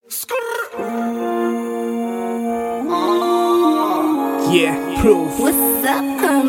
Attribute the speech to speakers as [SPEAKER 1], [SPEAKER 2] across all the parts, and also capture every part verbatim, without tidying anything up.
[SPEAKER 1] Yeah, proof.
[SPEAKER 2] What's up,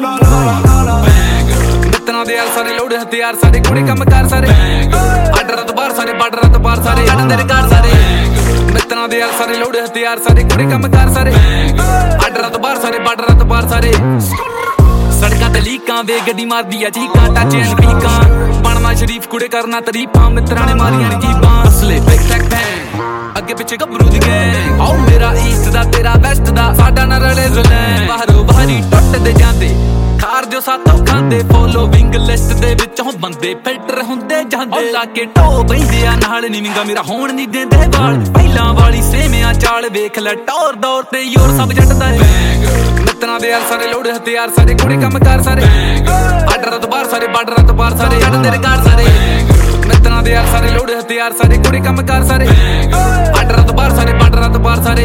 [SPEAKER 3] ਮਿੱਤਰਾਂ ਦੇ ਯਾਰ ਸਾਰੇ ਲੋੜ ਹਥਿਆਰ ਸਾਰੇ ਕੁੜੇ ਕੰਮ ਕਾਰ ਸਾਰੇ ਆਰਡਰਾਂ ਤੋਂ ਬਾਹਰ ਸਾਰੇ ਬਾਰਡਰਾਂ ਤੋਂ ਬਾਹਰ ਸਾਰੇ ਅੜਨ ਦੇ ਘਰ ਸਾਰੇ ਮਿੱਤਰਾਂ ਦੇ ਯਾਰ ਸਾਰੇ ਲੋੜ ਹਥਿਆਰ ਸਾਰੇ ਕੁੜੇ ਕੰਮ ਕਾਰ ਸਾਰੇ ਆਰਡਰਾਂ ਤੋਂ ਬਾਹਰ ਸਾਰੇ ਬਾਰਡਰਾਂ ਤੋਂ ਬਾਹਰ ਸਾਰੇ ਸੜਕਾਂ ਤੇ ਲੀਕਾਂ ਵੇ ਗੱਡੀ ਮਾਰਦੀ ਆ ਚੀਕਾਂ ਟੱਚ ਐਂਡ ਪੀਕਾਂ ਬਣਨਾ ਸ਼ਰੀਫ ਕੁੜੇ ਕਰਨਾ ਤਰੀਫਾਂ ਮਿੱਤਰਾਂ ਨੇ ਮਾਰੀਆਂ ਨੇ ਜੀਬਾਂ ਅਸਲੇ ਬਿਗ ਟੈਕ ਬੈਂਗ ਅੱਗੇ ਪਿੱਛੇ ਗੱਭਰੂ ਦੀ ਗੈਂਗ ਆਓ ਮੇਰਾ ਈਸਟ ਦਾ ਤੇਰਾ ਵੈਸਟ ਦਾ ਸਾਡਾ ਨਾ ਰਲੇ ਜ਼ੁਲੈਂ ਬਾਹਰੋਂ ਬਾਹਰੀ ਟੁੱਟਦੇ ਜਾਂਦੇ ਖਾਰ ਜੋ ਸਾਥੋਂ ਖਾਂਦੇ ਫੋਲੋਵਿੰਗ ਲਿਸਟ ਦੇ ਵਿੱਚੋਂ ਬੰਦੇ ਫਿਲਟਰ ਹੁੰਦੇ ਜਾਂਦੇ ਲਾ ਕੇ ਢੋ ਬੈਂਦੇ ਆ ਨਾਲ ਨੀ ਵਿੰਗਾ ਮੇਰਾ ਹੋਣ ਨਹੀਂ ਦਿੰਦੇ ਵਾਲ ਪਹਿਲਾਂ ਵਾਲੀ ਸੇਮਿਆਂ ਚਾਲ ਵੇਖ ਲੈ ਟੌਰ ਦੌਰ ਤੇ ਯੋਰ ਸਭ ਜੱਟਦਾ ਹੈ ਮਿੱਤਰਾਂ ਦੇ ਯਾਰ ਸਾਰੇ ਲੋੜ ਹਥਿਆਰ ਸਾਰੇ ਕੁੜੇ ਕੰਮ ਕਾਰ ਸਾਰੇ ਆਰਡਰਾਂ ਤੋਂ ਬਾਹਰ ਸਾਰੇ ਬਾਰਡਰਾਂ ਤੋਂ ਬਾਹਰ ਸਾਰੇ ਅੜਨ ਦੇ ਘਰ ਸਾਰੇ ਮਿੱਤਰਾਂ ਦੇ ਯਾਰ ਸਾਰੇ ਲੋੜ ਹਥਿਆਰ ਸਾਰੇ ਕੁੜੇ ਕੰਮ ਕਾਰ ਸਾਰੇ ਆਰਡਰਾਂ ਤੋਂ ਬਾਹਰ ਸਾਰੇ ਬਾਰਡਰਾਂ ਤੋਂ ਬਾਹਰ ਸਾਰੇ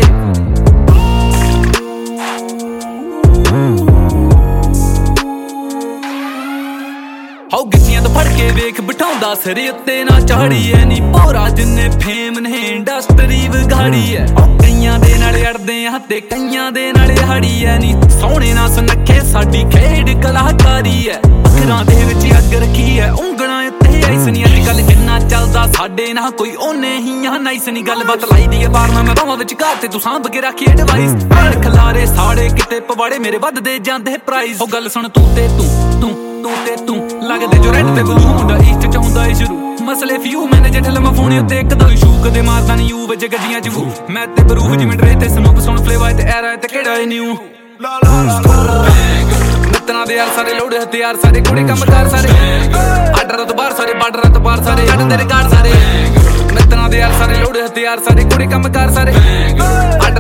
[SPEAKER 3] ਹਾਉ ਗਿੱਟੀਆਂ ਤੋਂ ਫੜ ਕੇ ਵੇਖ ਬਿਠਾਉਂਦਾ ਸਿਰ ਉੱਤੇ ਨਾ ਚਾੜੀ ਐ ਨੀ ਪੋਰਾ ਜਿੰਨੇ ਫੇਮ ਨੇ ਇੰਡਸਟਰੀ ਵਿਗਾੜੀ ਐ ਕਈਆਂ ਦੇ ਨਾਲ ਅੜਦੇ ਆ ਤੇ ਕਈਆਂ ਦੇ ਨਾਲ ਹਾੜੀ ਐ ਨੀ ਸੋਹਣੇ ਨਾ ਸੁਨੱਖੇ ਸਾਡੀ ਖੇਡ ਕਲਾਕਾਰੀ ਐ ਅੱਖਰਾਂ ਦੇ ਵਿੱਚ ਅੱਗ ਰੱਖੀ ਐ ਉਂਗਲਾਂ ਉੱਤੇ ਐਸ ਨੀ ਅੱਜ ਕੱਲ ਕਿੰਨਾ ਚੱਲਦਾ ਸਾਡੇ ਨਾਲ ਕੋਈ ਉਹਨੇ ਹੀ ਆ ਨਾਈਸ ਨੀ ਗੱਲਬਾਤ ਲਾਈ ਦੀ ਐ ਬਾਰਨਾ ਮੈਂ ਬਾਹਾਂ ਵਿੱਚ ਘਰ ਤੇ ਤੂੰ ਸਾਂਭ ਕੇ ਰੱਖੀ ਐਡਵਾਈਸ ਭੜ ਖਲਾਰੇ ਸਾੜੇ ਕਿਤੇ ਪਵਾੜੇ ਮੇਰੇ ਵੱਧਦੇ ਜਾਂਦੇ ਪ੍ਰਾਈਜ਼ ਉਹ ਗੱਲ ਸੁਣ ਤੂੰ ਤੇ ਤੂੰ ਤੂੰ ਤੂੰ ਤੇ ਤੂੰ ਲੱਗਦੇ ਜੋ ਰੈਡ ਤੇ ਬਲੂ ਹੁੰਦਾ ਈਸਟ ਚ ਹੁੰਦਾ ਏ ਸ਼ੁਰੂ ਮਸਲੇ ਫਿਊ ਮੈਨੇ ਜੇਠ ਲਮਾ ਫੋਨ ਉੱਤੇ ਇੱਕ ਦੋ ਇਸ਼ੂ ਕਦੇ ਮਾਰਦਾ ਨਹੀਂ ਯੂ ਵਿੱਚ ਗੱਡੀਆਂ ਚ ਵੂ ਮੈਂ ਤੇ ਬਰੂਹ ਜਿਵੇਂ ਡਰੇ ਤੇ ਸਮੋਕ ਸੁਣ ਫਲੇਵਾ ਤੇ ਐਰਾ ਤੇ ਕਿਹੜਾ ਏ ਨਿਊ ਮਿੱਤਰਾਂ ਦੇ ਯਾਰ ਸਾਰੇ ਲੋੜ ਹਥਿਆਰ ਸਾਰੇ ਕੁੜੇ ਕੰਮ ਕਾਰ ਸਾਰੇ ਆਰਡਰਾਂ ਤੋਂ ਬਾਹਰ ਸਾਰੇ ਬਾਰਡਰਾਂ ਤੋਂ ਬਾਹਰ ਸਾਰੇ ਅੜਨ ਦੇ ਘਰ ਸਾਰੇ ਮਿੱਤਰਾਂ ਦੇ ਯਾਰ ਸਾਰੇ ਲੋੜ ਹਥਿਆਰ ਸਾਰੇ ਕੁੜੇ ਕੰਮ ਕਾਰ ਸਾਰੇ